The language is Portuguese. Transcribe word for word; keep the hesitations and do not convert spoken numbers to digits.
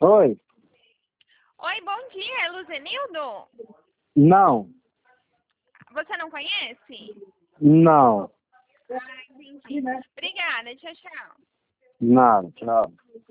Oi? Oi, bom dia, é Luzenildo? Não. Você não conhece? Não. Ah, entendi. Obrigada, tchau, tchau. Nada. Tchau.